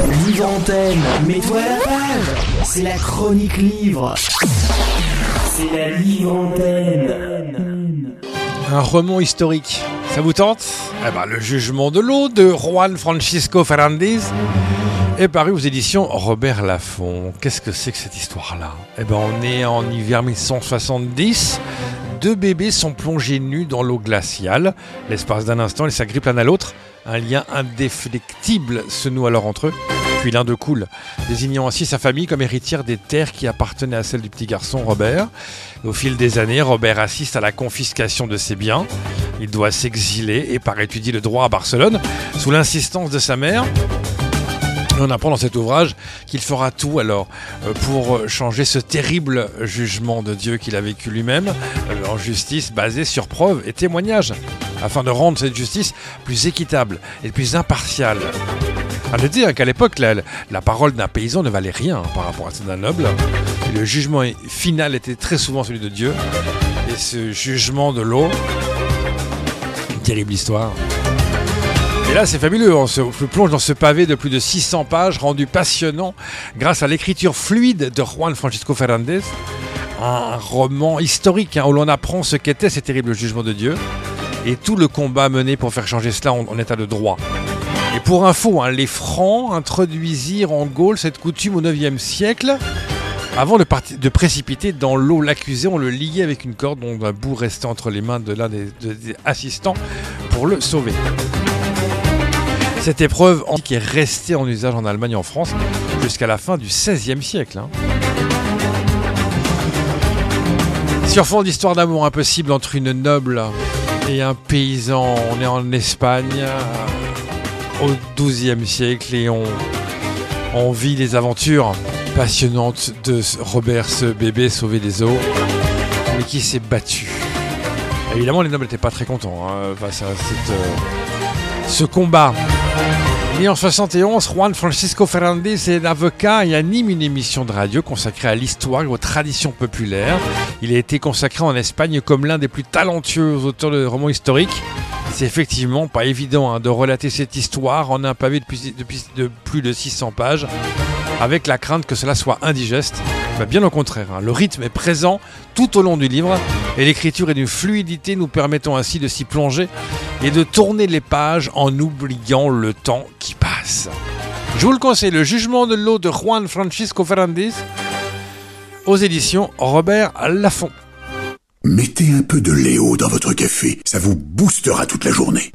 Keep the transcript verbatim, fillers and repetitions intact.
Livre Antenne, mets-toi à la page. C'est la chronique livre. C'est la Livre Antenne. Un roman historique, ça vous tente ? Eh ben, Le Jugement de l'eau de Juan Francisco Fernández est paru aux éditions Robert Laffont. Qu'est-ce que c'est que cette histoire-là ? Eh ben, on est en hiver mille cent soixante-dix. Deux bébés sont plongés nus dans l'eau glaciale. L'espace d'un instant, ils s'agrippent l'un à l'autre. Un lien indéfectible se noue alors entre eux. Puis l'un d'eux coule, désignant ainsi sa famille comme héritière des terres qui appartenaient à celle du petit garçon Robert. Au fil des années, Robert assiste à la confiscation de ses biens. Il doit s'exiler et part étudier le droit à Barcelone, sous l'insistance de sa mère. On apprend dans cet ouvrage qu'il fera tout alors pour changer ce terrible jugement de Dieu qu'il a vécu lui-même en justice basée sur preuves et témoignages, afin de rendre cette justice plus équitable et plus impartiale. À le dire qu'à l'époque, la, la parole d'un paysan ne valait rien hein, par rapport à celle d'un noble. Et le jugement final était très souvent celui de Dieu. Et ce jugement de l'eau, une terrible histoire. Et là, c'est fabuleux, on se plonge dans ce pavé de plus de six cents pages, rendu passionnant grâce à l'écriture fluide de Juan Francisco Fernández, un roman historique hein, où l'on apprend ce qu'était ces terribles jugements de Dieu et tout le combat mené pour faire changer cela en, en état de droit. Et pour info, hein, les Francs introduisirent en Gaule cette coutume au neuvième siècle. Avant de, parti- de précipiter dans l'eau l'accusé, on le liait avec une corde dont un bout restait entre les mains de l'un des, de, des assistants pour le sauver. Cette épreuve antique est restée en usage en Allemagne et en France jusqu'à la fin du seizième siècle. Hein. Sur fond d'histoire d'amour impossible entre une noble et un paysan, on est en Espagne au douzième siècle et on, on vit les aventures passionnantes de Robert, ce bébé sauvé des eaux, mais qui s'est battu. Évidemment, les nobles n'étaient pas très contents hein, face à cette... Euh, ce combat. Né en soixante et onze, Juan Francisco Fernández est avocat et anime une émission de radio consacrée à l'histoire et aux traditions populaires. Il a été consacré en Espagne comme l'un des plus talentueux auteurs de romans historiques. C'est effectivement pas évident hein, de relater cette histoire en un pavé de plus, de, de plus de six cents pages, avec la crainte que cela soit indigeste. Ben bien au contraire, hein, le rythme est présent tout au long du livre et l'écriture est d'une fluidité nous permettant ainsi de s'y plonger et de tourner les pages en oubliant le temps qui passe. Je vous le conseille, Le Jugement de l'eau de Juan Francisco Fernández aux éditions Robert Laffont. Mettez un peu de Léo dans votre café, ça vous boostera toute la journée.